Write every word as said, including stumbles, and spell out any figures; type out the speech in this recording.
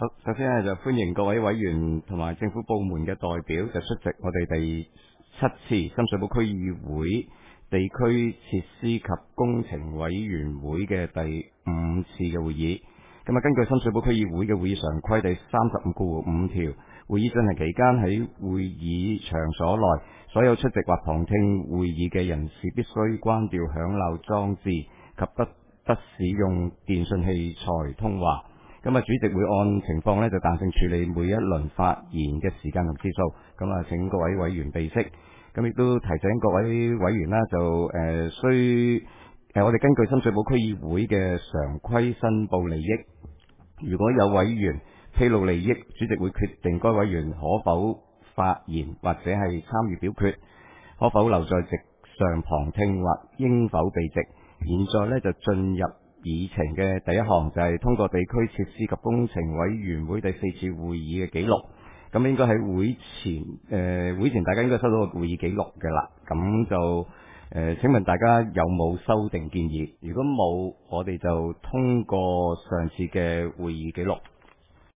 首首先咧就歡迎各位委員同埋政府部門嘅代表就出席我哋第七次深水埗區議會地區設施及工程委員會嘅第五次嘅會議。咁啊，根據深水埗區議會嘅會議常規第三十五條五條，會議進行期間喺會議場所內，所有出席或旁聽會議嘅人士必須關掉響鬧裝置及不不使用電訊器材通話。咁啊，主席會按情況咧就彈性處理每一輪發言嘅時間同次數。咁啊，請各位委員備悉。咁亦都提醒各位委員啦，就誒、呃、需誒、呃、我哋根據深水埗區議會嘅常規申報利益。如果有委員披露利益，主席會決定該委員可否發言或者係參與表決，可否留在席上旁聽或應否避席。現在呢，就進入議程嘅第一項，就係、是、通過地區設施及工程委員會第四次會議嘅記錄。咁應該喺會前誒、呃、會前大家應該收到個會議記錄嘅啦。咁就誒、呃、請問大家有冇修訂建議？如果冇，我哋就通過上次嘅會議記錄。